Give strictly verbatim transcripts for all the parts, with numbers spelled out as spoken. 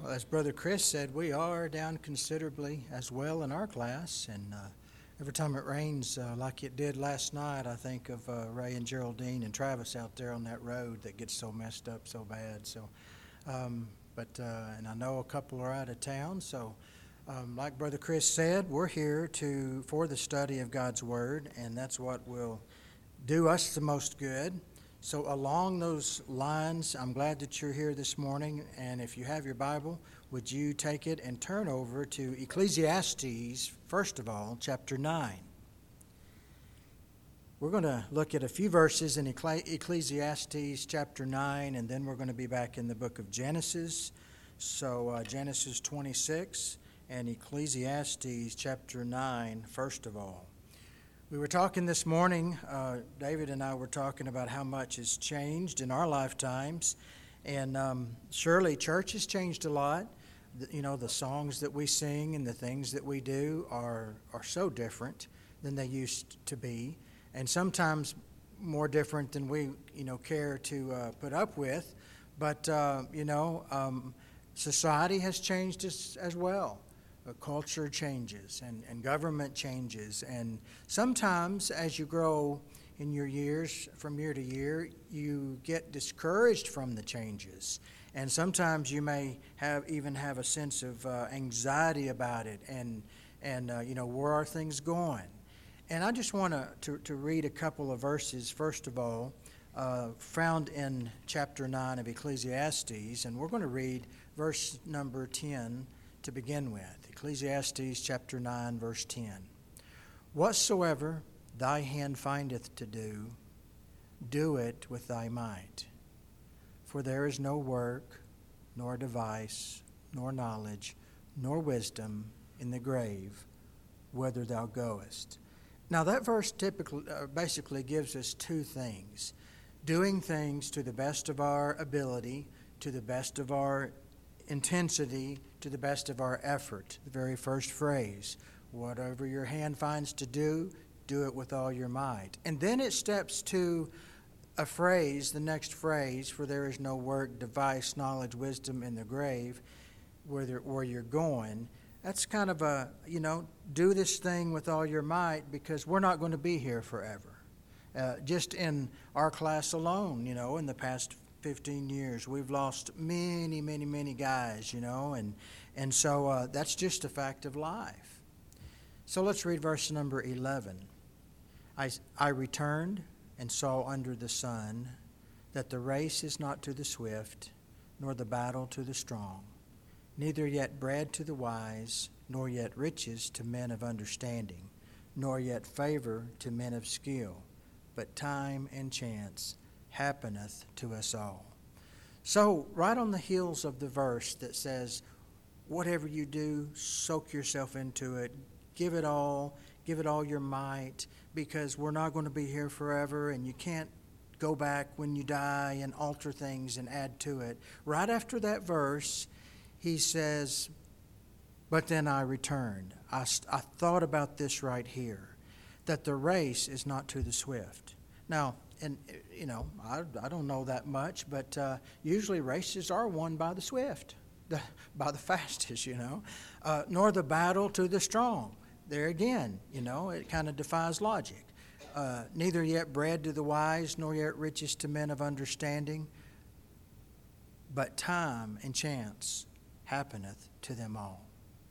Well, as Brother Chris said, we are down considerably as well in our class, and uh, every time it rains uh, like it did last night, I think of uh, Ray and Geraldine and Travis out there on that road that gets so messed up so bad. So, um, but uh, and I know a couple are out of town, so um, like Brother Chris said, we're here to for the study of God's Word, and that's what will do us the most good. So along those lines, I'm glad that you're here this morning, and if you have your Bible, would you take it and turn over to Ecclesiastes, first of all, chapter nine. We're going to look at a few verses in Ecclesiastes chapter nine, and then we're going to be back in the book of Genesis. So uh, Genesis twenty-six and Ecclesiastes chapter nine, first of all. We were talking this morning, uh, David and I were talking about how much has changed in our lifetimes, and um, surely church has changed a lot. The, you know, the songs that we sing and the things that we do are are so different than they used to be, and sometimes more different than we, you know, care to uh, put up with. But, uh, you know, um, society has changed as, as well. Uh, culture changes and, and government changes, and sometimes as you grow in your years from year to year, you get discouraged from the changes, and sometimes you may have even have a sense of uh, anxiety about it, and and uh, you know, where are things going? And I just want to to read a couple of verses first of all, uh, found in chapter nine of Ecclesiastes, and we're going to read verse number ten to begin with. Ecclesiastes chapter nine, verse ten. Whatsoever thy hand findeth to do, do it with thy might. For there is no work, nor device, nor knowledge, nor wisdom in the grave, whither thou goest. Now that verse typically, uh, basically gives us two things. Doing things to the best of our ability, to the best of our intensity, to the best of our effort. The very first phrase, whatever your hand finds to do, do it with all your might. And then it steps to a phrase, the next phrase, for there is no work, device, knowledge, wisdom in the grave, where, there, where you're going. That's kind of a, you know, do this thing with all your might, because we're not going to be here forever. Uh, just in our class alone, you know, in the past fifteen years, we've lost many, many, many guys, you know, and and so uh, that's just a fact of life. So let's read verse number eleven. I, I returned and saw under the sun that the race is not to the swift, nor the battle to the strong, neither yet bread to the wise, nor yet riches to men of understanding, nor yet favor to men of skill, but time and chance happeneth to us all. So right on the heels of the verse that says, whatever you do, soak yourself into it, give it all, give it all your might, because we're not going to be here forever, and you can't go back when you die and alter things and add to it. Right after that verse, he says, but then I returned. I, I thought about this right here, that the race is not to the swift. Now, and, you know, I, I don't know that much, but uh, usually races are won by the swift, the, by the fastest, you know, uh, nor the battle to the strong. There again, you know, it kind of defies logic. Uh, neither yet bread to the wise, nor yet riches to men of understanding, but time and chance happeneth to them all.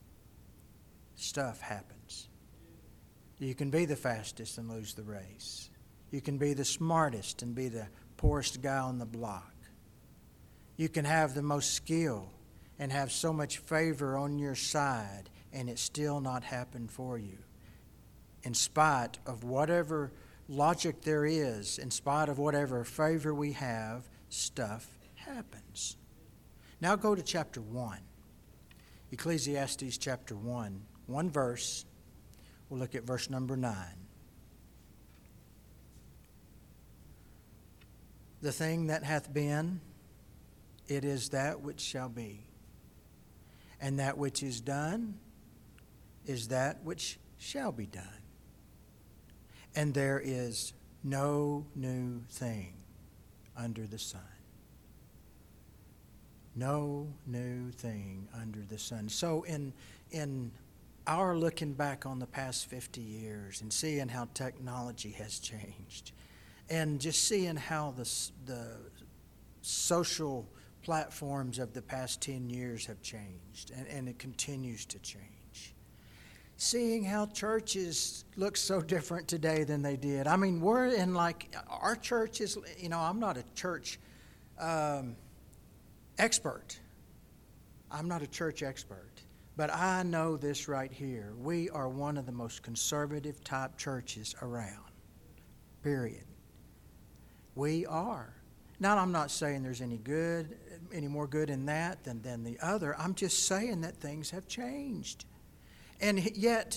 Stuff happens. You can be the fastest and lose the race. You can be the smartest and be the poorest guy on the block. You can have the most skill and have so much favor on your side, and it still not happen for you. In spite of whatever logic there is, in spite of whatever favor we have, stuff happens. Now go to chapter one. Ecclesiastes chapter one. One verse. We'll look at verse number nine. The thing that hath been, it is that which shall be. And that which is done is that which shall be done. And there is no new thing under the sun. No new thing under the sun. So in in our looking back on the past fifty years and seeing how technology has changed, and just seeing how the the social platforms of the past ten years have changed, and, and it continues to change. Seeing how churches look so different today than they did. I mean, we're in like, our church is, you know, I'm not a church um, expert. I'm not a church expert. But I know this right here. We are one of the most conservative type churches around. Period. We are. Now, I'm not saying there's any good, any more good in that than, than the other. I'm just saying that things have changed. And yet,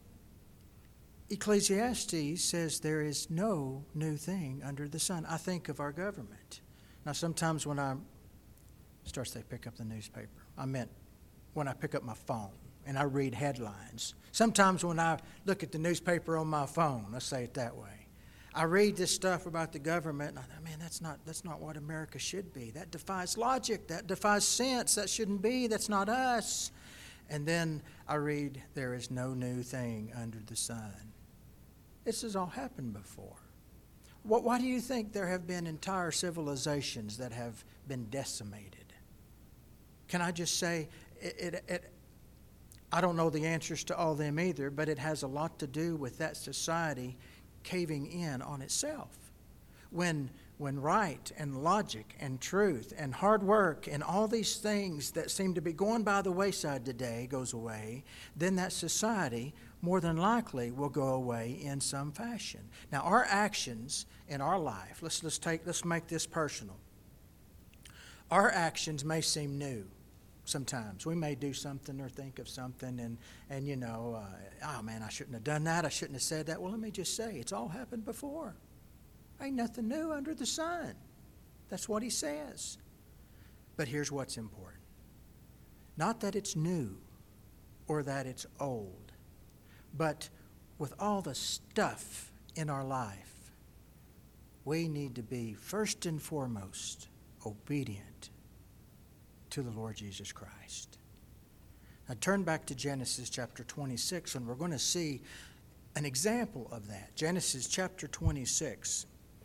Ecclesiastes says there is no new thing under the sun. I think of our government. Now, sometimes when I start to say pick up the newspaper, I meant when I pick up my phone and I read headlines. Sometimes when I look at the newspaper on my phone, let's say it that way, I read this stuff about the government, and I thought, man, that's not, that's not what America should be. That defies logic. That defies sense. That shouldn't be. That's not us. And then I read, there is no new thing under the sun. This has all happened before. What, why do you think there have been entire civilizations that have been decimated? Can I just say, it, it, it, I don't know the answers to all them either, but it has a lot to do with that society caving in on itself. When when right and logic and truth and hard work and all these things that seem to be going by the wayside today goes away, then that society more than likely will go away in some fashion. Now, our actions in our life, let's let's take let's make this personal. Our actions may seem new. Sometimes we may do something or think of something and, and you know, uh, oh man, I shouldn't have done that. I shouldn't have said that. Well, let me just say, it's all happened before. Ain't nothing new under the sun. That's what he says. But here's what's important. Not that it's new or that it's old, but with all the stuff in our life, we need to be first and foremost obedient to the Lord Jesus Christ. Now turn back to Genesis chapter twenty-six, and we're going to see an example of that. Genesis chapter twenty-six.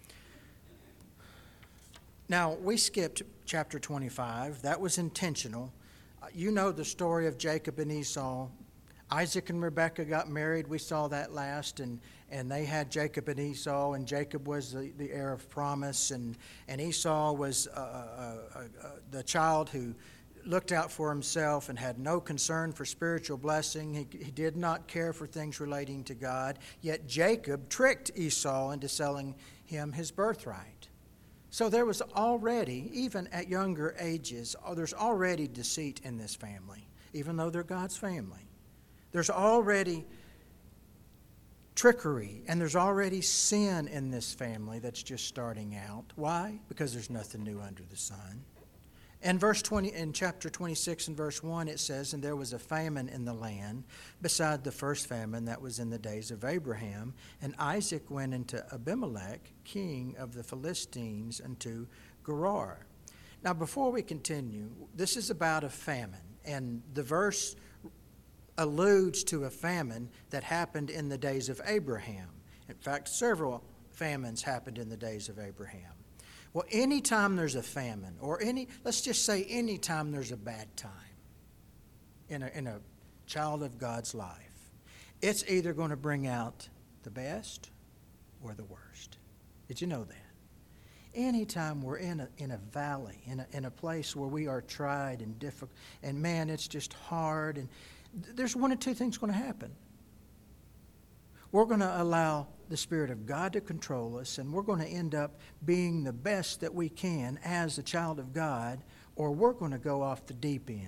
Now, we skipped chapter twenty-five. That was intentional. Uh, you know the story of Jacob and Esau. Isaac and Rebekah got married. We saw that last, and, and they had Jacob and Esau, and Jacob was the, the heir of promise, and, and Esau was uh, uh, uh, uh, the child who looked out for himself and had no concern for spiritual blessing. He, he did not care for things relating to God, yet Jacob tricked Esau into selling him his birthright. So there was already, even at younger ages, there's already deceit in this family, even though they're God's family. There's already trickery, and there's already sin in this family that's just starting out. Why? Because there's nothing new under the sun. In verse twenty, in chapter twenty-six and verse one, it says, "And there was a famine in the land, beside the first famine that was in the days of Abraham. And Isaac went into Abimelech, king of the Philistines, unto Gerar." Now, before we continue, this is about a famine, and the verse alludes to a famine that happened in the days of Abraham. In fact, several famines happened in the days of Abraham. Well, anytime there's a famine, or any, let's just say anytime there's a bad time in a, in a child of God's life, it's either going to bring out the best or the worst. Did you know that? Anytime we're in a, in a valley, in a, in a place where we are tried and difficult, and man, it's just hard, and there's one of two things going to happen. We're going to allow the Spirit of God to control us, and we're going to end up being the best that we can as a child of God, or we're going to go off the deep end.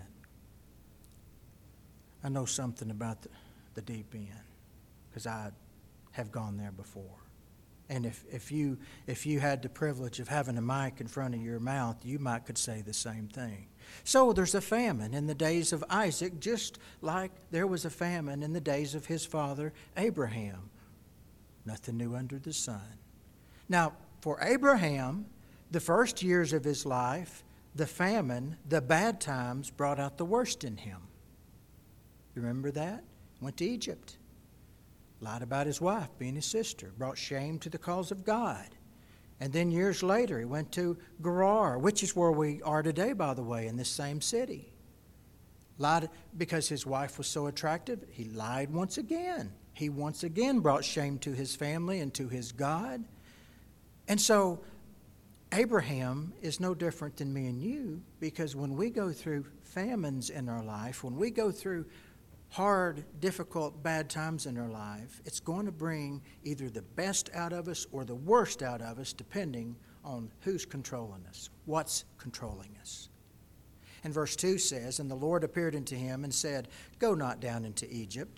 I know something about the, the deep end because I have gone there before. And if, if you if you had the privilege of having a mic in front of your mouth, you might could say the same thing. So there's a famine in the days of Isaac, just like there was a famine in the days of his father Abraham. Nothing new under the sun. Now, for Abraham, the first years of his life, the famine, the bad times, brought out the worst in him. You remember that? Went to Egypt. Lied about his wife being his sister. Brought shame to the cause of God. And then years later, he went to Gerar, which is where we are today, by the way, in this same city. Lied because his wife was so attractive. He lied once again. He once again brought shame to his family and to his God. And so Abraham is no different than me and you, because when we go through famines in our life, when we go through hard, difficult, bad times in our life, it's going to bring either the best out of us or the worst out of us, depending on who's controlling us, what's controlling us. And verse two says, "And the Lord appeared unto him and said, Go not down into Egypt.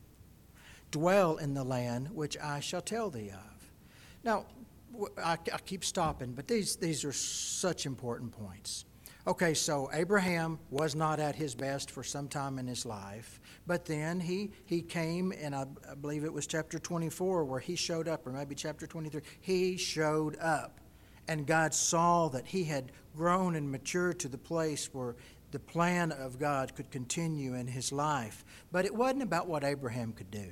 Dwell in the land which I shall tell thee of." Now, I, I keep stopping, but these, these are such important points. Okay, so Abraham was not at his best for some time in his life, but then he, he came, and I, I believe it was chapter twenty-four where he showed up, or maybe chapter twenty-three. He showed up, and God saw that he had grown and matured to the place where the plan of God could continue in his life. But it wasn't about what Abraham could do.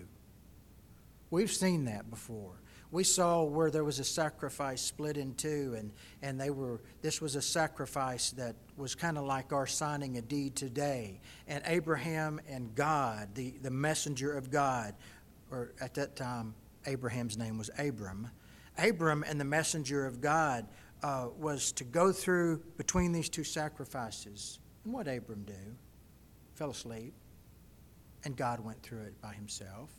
We've seen that before. We saw where there was a sacrifice split in two, and, and they were this was a sacrifice that was kind of like our signing a deed today. And Abraham and God, the, the messenger of God, or at that time Abraham's name was Abram. Abram and the messenger of God uh, was to go through between these two sacrifices. And what did Abram do? Fell asleep, and God went through it by himself.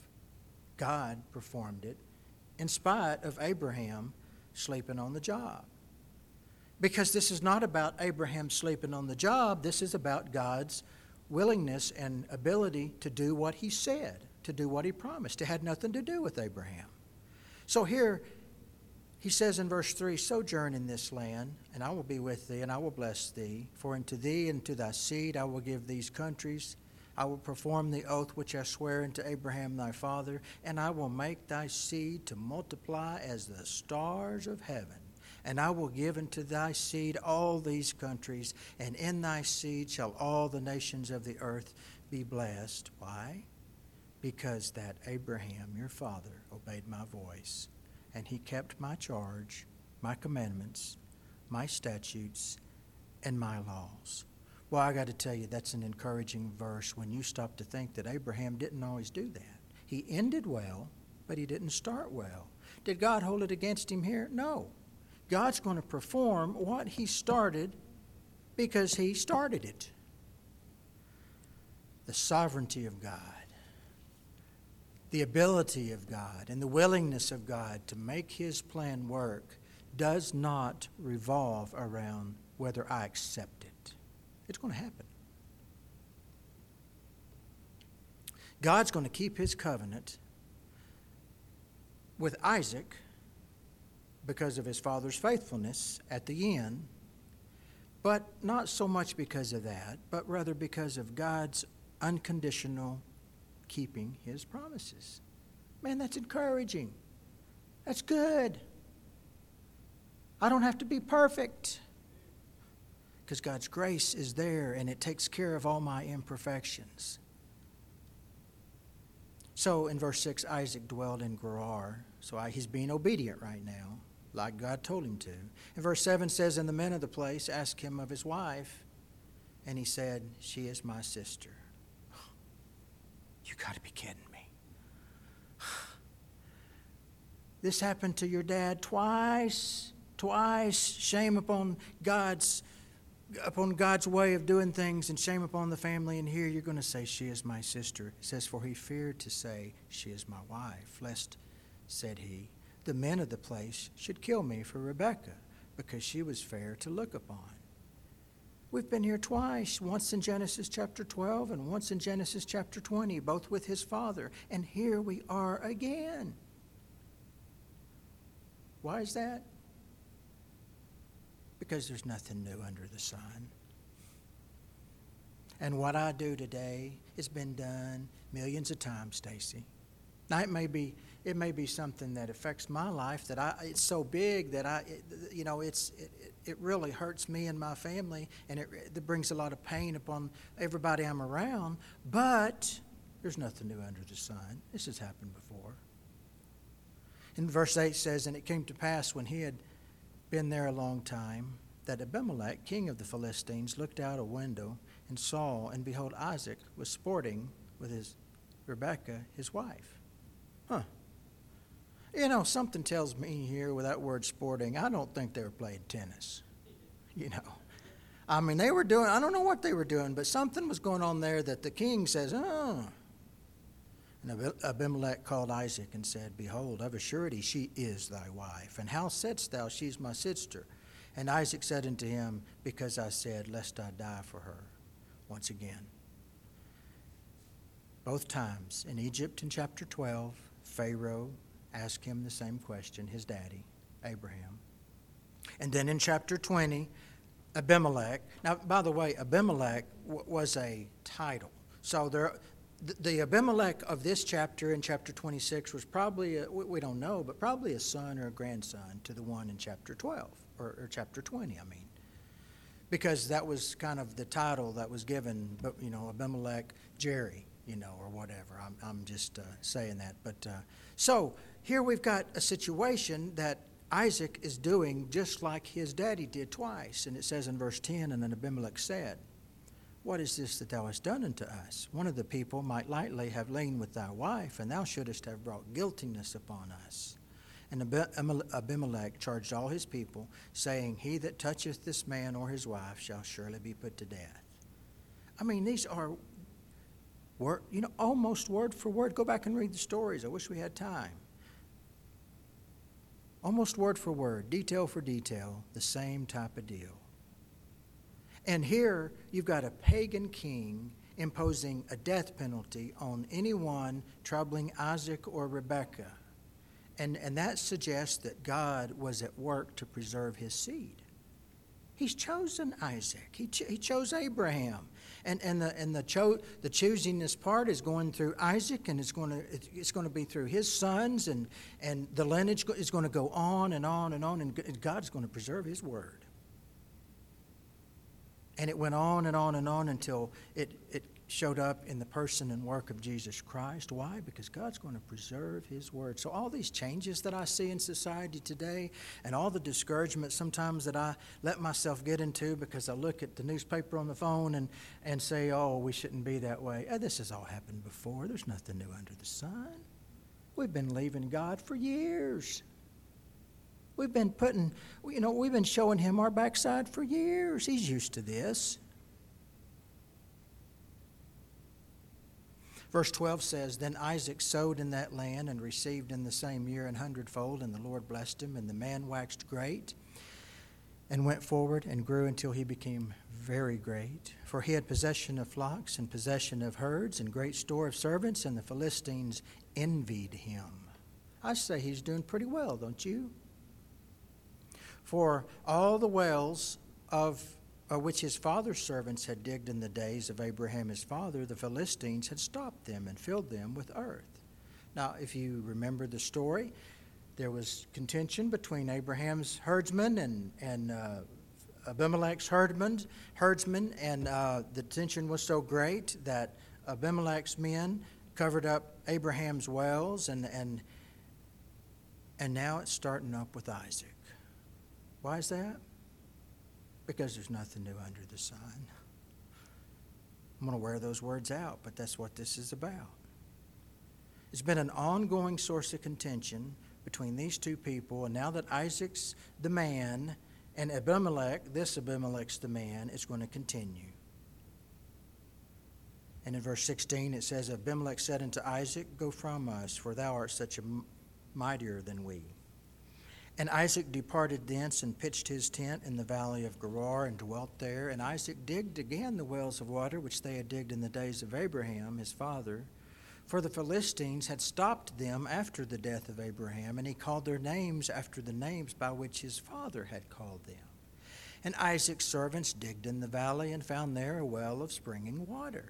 God performed it, in spite of Abraham sleeping on the job. Because this is not about Abraham sleeping on the job. This is about God's willingness and ability to do what he said, to do what he promised. It had nothing to do with Abraham. So here he says in verse three, "Sojourn in this land, and I will be with thee, and I will bless thee. For unto thee and to thy seed I will give these countries. I will perform the oath which I swear unto Abraham thy father, and I will make thy seed to multiply as the stars of heaven. And I will give unto thy seed all these countries, and in thy seed shall all the nations of the earth be blessed." Why? Because that Abraham, your father, obeyed my voice, and he kept my charge, my commandments, my statutes, and my laws. Well, I got to tell you, that's an encouraging verse when you stop to think that Abraham didn't always do that. He ended well, but he didn't start well. Did God hold it against him here? No. God's going to perform what he started because he started it. The sovereignty of God, the ability of God, and the willingness of God to make his plan work does not revolve around whether I accept it. It's going to happen. God's going to keep his covenant with Isaac because of his father's faithfulness at the end, but not so much because of that, but rather because of God's unconditional keeping his promises. Man, that's encouraging. That's good. I don't have to be perfect, because God's grace is there and it takes care of all my imperfections. So in verse six, Isaac dwelled in Gerar. So I, he's being obedient right now, like God told him to. And verse seven says, "And the men of the place asked him of his wife, and he said, She is my sister." You got to be kidding me. This happened to your dad twice. Twice. Shame upon God's upon God's way of doing things, and shame upon the family. And here you're going to say, "She is my sister." It says, "For he feared to say, She is my wife, lest," said he, "the men of the place should kill me for Rebekah, because she was fair to look upon." We've been here twice, once in Genesis chapter twelve and once in Genesis chapter twenty, both with his father. And here we are again. Why is that? Because there's nothing new under the sun. And what I do today has been done millions of times, Stacy. Now, it may be, it may be something that affects my life that I, it's so big that I, it, you know, it's, it, it really hurts me and my family, and it, it brings a lot of pain upon everybody I'm around, but there's nothing new under the sun. This has happened before. In verse eight says, and it came to pass when he had been there a long time, that Abimelech, king of the Philistines, looked out a window and saw, and behold, Isaac was sporting with his Rebekah, his wife. Huh. You know, something tells me here with that word sporting, I don't think they were playing tennis. You know. I mean, they were doing, I don't know what they were doing, but something was going on there that the king says, oh. And Abimelech called Isaac and said, behold, of a surety she is thy wife. And how saidst thou, she's my sister? And Isaac said unto him, because I said, lest I die for her. Once again. Both times in Egypt in chapter twelve, Pharaoh asked him the same question, his daddy, Abraham. And then in chapter twenty, Abimelech. Now, by the way, Abimelech w- was a title. So there, the, the Abimelech of this chapter in chapter twenty-six was probably, a, we, we don't know, but probably a son or a grandson to the one in chapter twelve, or, or chapter twenty, I mean. Because that was kind of the title that was given, but you know, Abimelech, Jerry, you know, or whatever. I'm, I'm just uh, saying that. But uh, so here we've got a situation that Isaac is doing just like his daddy did twice. And it says in verse ten, and then Abimelech said, what is this that thou hast done unto us? One of the people might lightly have lain with thy wife, and thou shouldest have brought guiltiness upon us. And Abimelech charged all his people, saying, he that toucheth this man or his wife shall surely be put to death. I mean, these are, word, you know, almost word for word. Go back and read the stories. I wish we had time. Almost word for word, detail for detail, the same type of deal. And here you've got a pagan king imposing a death penalty on anyone troubling Isaac or Rebekah. And, and that suggests that God was at work to preserve his seed. He's chosen Isaac. He, ch- he chose Abraham. And, and, the, and the, cho- the choosing this part is going through Isaac, and it's going to, it's going to be through his sons, and, and the lineage is going to go on and on and on, and God's going to preserve his word. And it went on and on and on until it, it showed up in the person and work of Jesus Christ. Why? Because God's going to preserve his word. So all these changes that I see in society today, and all the discouragement sometimes that I let myself get into because I look at the newspaper on the phone and, and say, oh, we shouldn't be that way. Oh, this has all happened before. There's nothing new under the sun. We've been leaving God for years. We've been putting, you know, we've been showing him our backside for years. He's used to this. Verse twelve says, then Isaac sowed in that land and received in the same year an hundredfold, and the Lord blessed him, and the man waxed great and went forward and grew until he became very great. For he had possession of flocks and possession of herds and great store of servants, and the Philistines envied him. I say he's doing pretty well, don't you? For all the wells of uh, which his father's servants had digged in the days of Abraham his father, the Philistines had stopped them and filled them with earth. Now, if you remember the story, there was contention between Abraham's herdsmen and, and uh, Abimelech's herdmen, herdsmen, and uh, the tension was so great that Abimelech's men covered up Abraham's wells, and, and, and now it's starting up with Isaac. Why is that? Because there's nothing new under the sun. I'm going to wear those words out, but that's what this is about. It's been an ongoing source of contention between these two people, and now that Isaac's the man and Abimelech, this Abimelech's the man, it's going to continue. And in verse sixteen it says, Abimelech said unto Isaac, go from us, for thou art such a mightier than we. And Isaac departed thence and pitched his tent in the valley of Gerar and dwelt there. And Isaac digged again the wells of water which they had digged in the days of Abraham his father. For the Philistines had stopped them after the death of Abraham, and he called their names after the names by which his father had called them. And Isaac's servants digged in the valley and found there a well of springing water.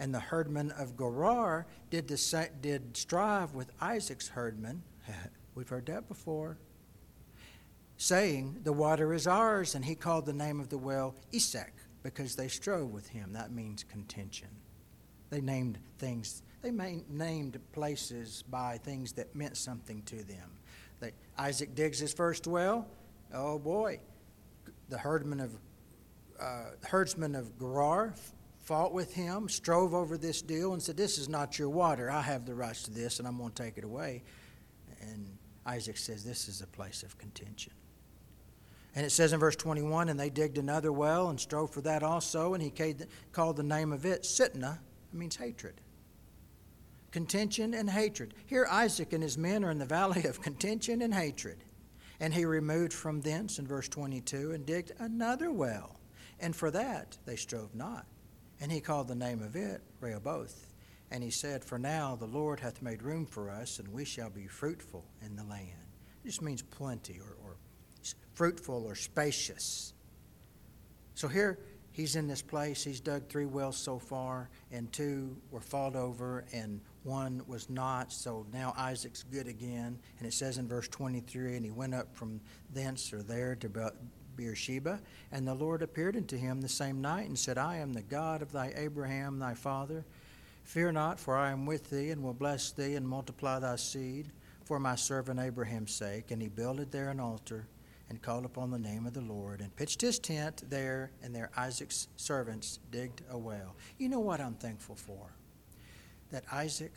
And the herdmen of Gerar did, the sa- did strive with Isaac's herdmen. We've heard that before. Saying, the water is ours. And he called the name of the well Esek, because they strove with him. That means contention. They named things, they main, named places by things that meant something to them. They, Isaac digs his first well. Oh boy, the herdmen of uh, herdsmen of Gerar fought with him, strove over this deal, and said, this is not your water. I have the rights to this, and I'm going to take it away. And Isaac says, this is a place of contention. And it says in verse twenty-one, and they digged another well and strove for that also, and he called the name of it Sitnah. It means hatred. Contention and hatred. Here Isaac and his men are in the valley of contention and hatred. And he removed from thence, in verse twenty-two, and digged another well. And for that they strove not. And he called the name of it Rehoboth. And he said, for now the Lord hath made room for us, and we shall be fruitful in the land. It just means plenty, or, or fruitful or spacious. So here he's in this place. He's dug three wells so far, and two were fought over, and one was not. So now Isaac's good again. And it says in verse twenty-three, and he went up from thence or there to Beersheba, and the Lord appeared unto him the same night and said, I am the God of thy Abraham thy father. Fear not, for I am with thee, and will bless thee, and multiply thy seed for my servant Abraham's sake. And he builded there an altar, and called upon the name of the Lord, and pitched his tent there, and there Isaac's servants digged a well. You know what I'm thankful for? That Isaac,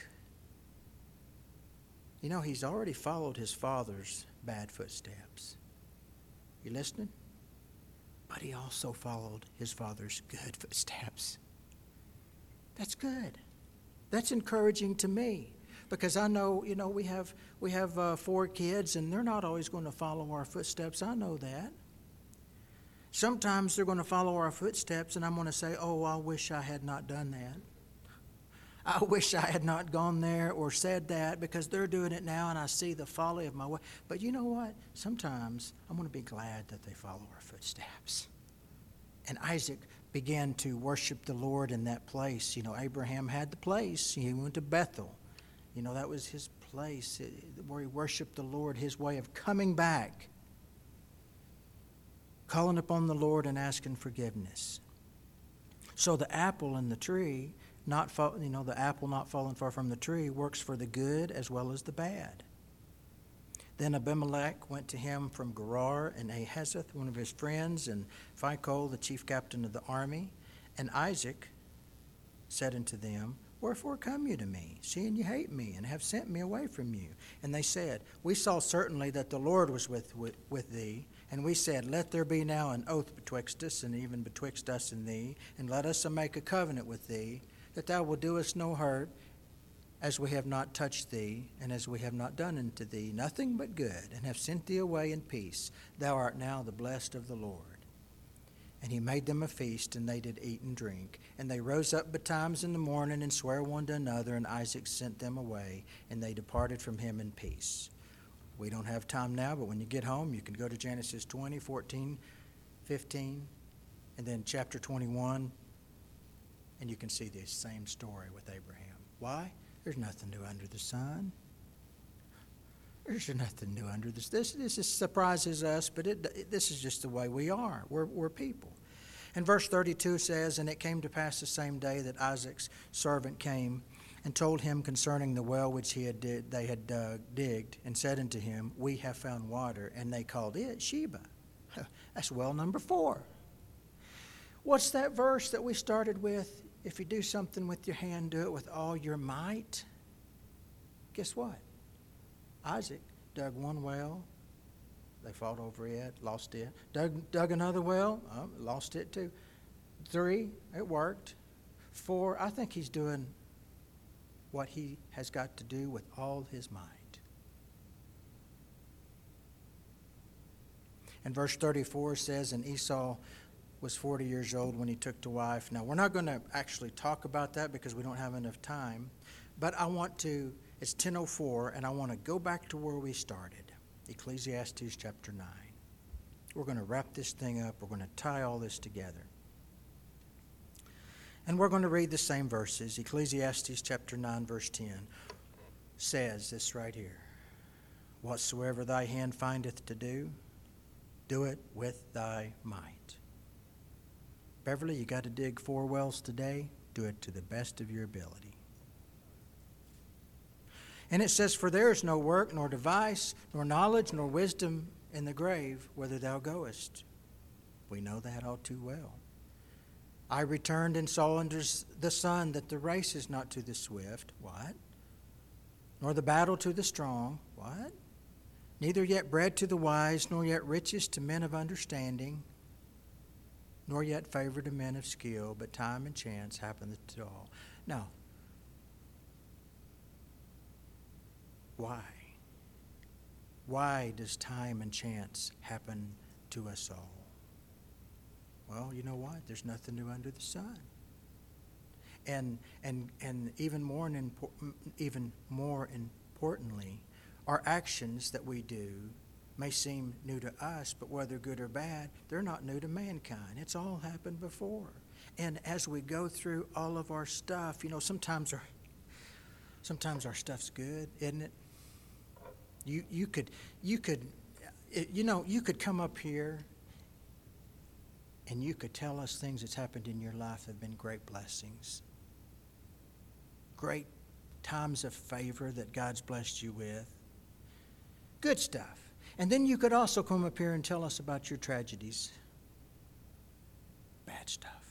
you know, he's already followed his father's bad footsteps. You listening? But he also followed his father's good footsteps. That's good. That's encouraging to me. Because I know, you know, we have we have uh, four kids, and they're not always going to follow our footsteps. I know that. Sometimes they're going to follow our footsteps, and I'm going to say, oh, I wish I had not done that. I wish I had not gone there or said that, because they're doing it now, and I see the folly of my way. But you know what? Sometimes I'm going to be glad that they follow our footsteps. And Isaac began to worship the Lord in that place. You know, Abraham had the place. He went to Bethel. You know, that was his place where he worshiped the Lord, his way of coming back, calling upon the Lord and asking forgiveness. So the apple in the tree, not fall, you know, the apple not falling far from the tree, works for the good as well as the bad. Then Abimelech went to him from Gerar, and Ahazeth, one of his friends, and Phicol, the chief captain of the army. And Isaac said unto them, wherefore come you to me, seeing you hate me, and have sent me away from you? And they said, we saw certainly that the Lord was with, with, with thee. And we said, let there be now an oath betwixt us, and even betwixt us and thee, and let us make a covenant with thee, that thou wilt do us no hurt, as we have not touched thee, and as we have not done unto thee nothing but good, and have sent thee away in peace. Thou art now the blessed of the Lord. And he made them a feast, and they did eat and drink. And they rose up betimes in the morning, and sware one to another, and Isaac sent them away, and they departed from him in peace. We don't have time now, but when you get home, you can go to Genesis twenty, fourteen, fifteen, and then chapter twenty-one, and you can see the same story with Abraham. Why? There's nothing new under the sun. There's nothing new under this. This, this is, surprises us, but it, it, this is just the way we are. We're, we're people. And verse thirty-two says, and it came to pass the same day that Isaac's servant came and told him concerning the well which he had did, they had uh, digged, and said unto him, we have found water. And they called it Sheba. That's well number four. What's that verse that we started with? If you do something with your hand, do it with all your might. Guess what? Isaac dug one well. They fought over it, lost it. Dug, dug another well, oh, lost it too. Three, it worked. Four, I think he's doing what he has got to do with all his might. And verse thirty-four says, and Esau was forty years old when he took to wife. Now, we're not going to actually talk about that because we don't have enough time. But I want to, it's ten oh four, and I want to go back to where we started, Ecclesiastes chapter nine. We're going to wrap this thing up. We're going to tie all this together. And we're going to read the same verses. Ecclesiastes chapter nine, verse ten says this right here. Whatsoever thy hand findeth to do, do it with thy might. Beverly, you got to dig four wells today. Do it to the best of your ability. And it says, for there is no work, nor device, nor knowledge, nor wisdom in the grave, whither thou goest. We know that all too well. I returned and saw under the sun that the race is not to the swift. What? Nor the battle to the strong. What? Neither yet bread to the wise, nor yet riches to men of understanding, nor yet favor to men of skill, but time and chance happen to all. Now, why? Why does time and chance happen to us all? Well, you know what? There's nothing new under the sun. And and and even more and impo- even more importantly, our actions that we do may seem new to us, but whether good or bad, they're not new to mankind. It's all happened before. And as we go through all of our stuff, you know, sometimes our sometimes our stuff's good, isn't it? You you could you could you know you could come up here and you could tell us things that's happened in your life that have been great blessings, great times of favor that God's blessed you with. Good stuff. And then you could also come up here and tell us about your tragedies. Bad stuff.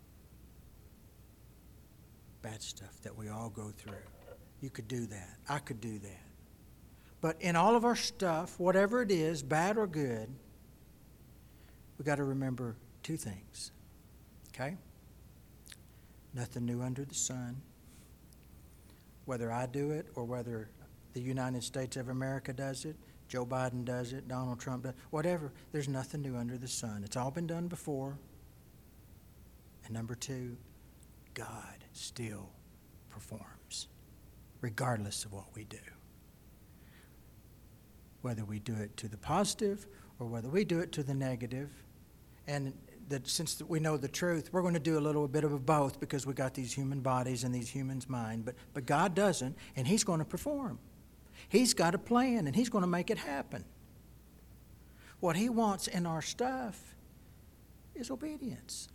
Bad stuff that we all go through. You could do that. I could do that. But in all of our stuff, whatever it is, bad or good, we got to remember two things. Okay? Nothing new under the sun. Whether I do it or whether the United States of America does it, Joe Biden does it, Donald Trump does it, whatever, there's nothing new under the sun. It's all been done before. And number two, God still performs, regardless of what we do. Whether we do it to the positive or whether we do it to the negative. And that since we know the truth, we're going to do a little bit of both because we got these human bodies and these humans' mind. But, but God doesn't, and He's going to perform. He's got a plan, and He's going to make it happen. What He wants in our stuff is obedience.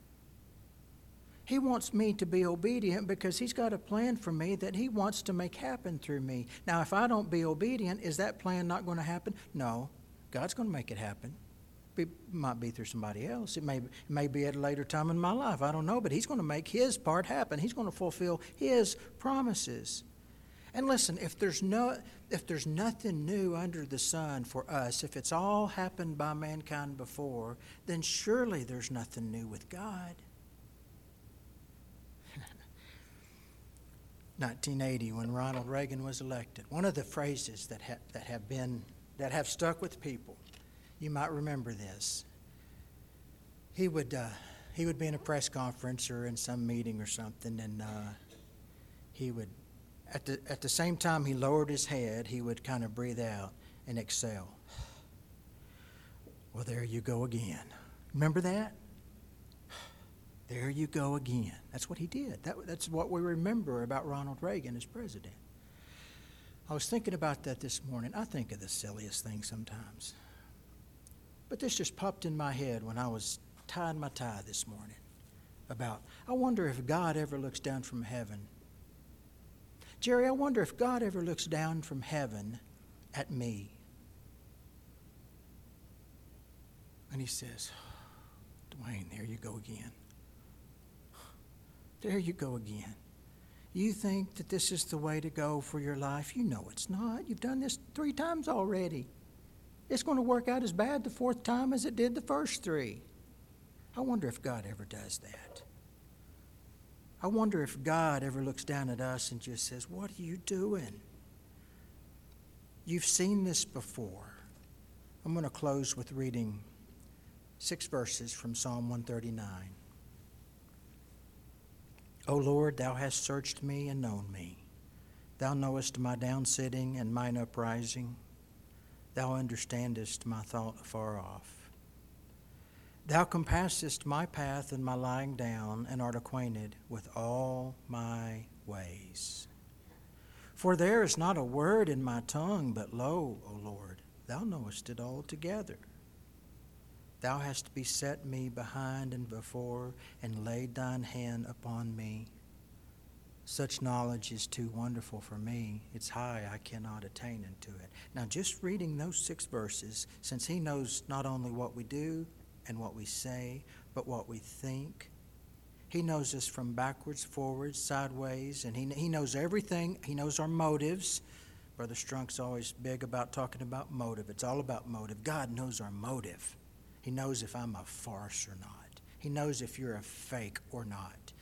He wants me to be obedient because He's got a plan for me that He wants to make happen through me. Now, if I don't be obedient, is that plan not going to happen? No. God's going to make it happen. It might be through somebody else. It may, it may be at a later time in my life. I don't know, but He's going to make His part happen. He's going to fulfill His promises. And listen, if there's no, if there's nothing new under the sun for us, if it's all happened by mankind before, then surely there's nothing new with God. nineteen eighty, when Ronald Reagan was elected, one of the phrases that ha- that have been that have stuck with people, you might remember this. He would uh, he would be in a press conference or in some meeting or something, and uh, he would. At the, at the same time he lowered his head, he would kind of breathe out and exhale. Well, there you go again. Remember that? There you go again. That's what he did. That, that's what we remember about Ronald Reagan as president. I was thinking about that this morning. I think of the silliest things sometimes. But this just popped in my head when I was tying my tie this morning about, I wonder if God ever looks down from heaven. Jerry, I wonder if God ever looks down from heaven at me. And He says, Dwayne, there you go again. There you go again. You think that this is the way to go for your life? You know it's not. You've done this three times already. It's going to work out as bad the fourth time as it did the first three. I wonder if God ever does that. I wonder if God ever looks down at us and just says, what are you doing? You've seen this before. I'm going to close with reading six verses from Psalm one thirty-nine. O Lord, Thou hast searched me and known me. Thou knowest my downsitting and mine uprising. Thou understandest my thought afar off. Thou compassest my path and my lying down, and art acquainted with all my ways. For there is not a word in my tongue, but lo, O Lord, thou knowest it altogether. Thou hast beset me behind and before, and laid thine hand upon me. Such knowledge is too wonderful for me. It's high, I cannot attain unto it. Now, just reading those six verses, since he knows not only what we do and what we say, but what we think. He knows us from backwards, forwards, sideways, and he, he knows everything. He knows our motives. Brother Strunk's always big about talking about motive. It's all about motive. God knows our motive. He knows if I'm a farce or not. He knows if you're a fake or not.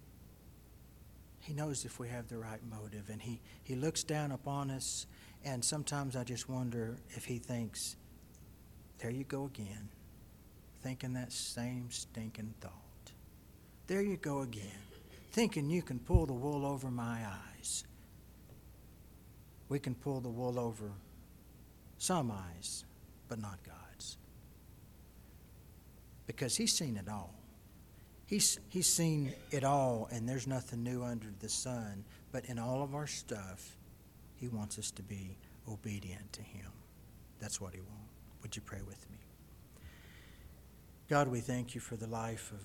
He knows if we have the right motive, and he, he looks down upon us, and sometimes I just wonder if he thinks, there you go again, thinking that same stinking thought. There you go again, thinking you can pull the wool over my eyes. We can pull the wool over some eyes, but not God's. Because he's seen it all. He's, he's seen it all, and there's nothing new under the sun. But in all of our stuff, he wants us to be obedient to him. That's what he wants. Would you pray with me? God, we thank you for the life of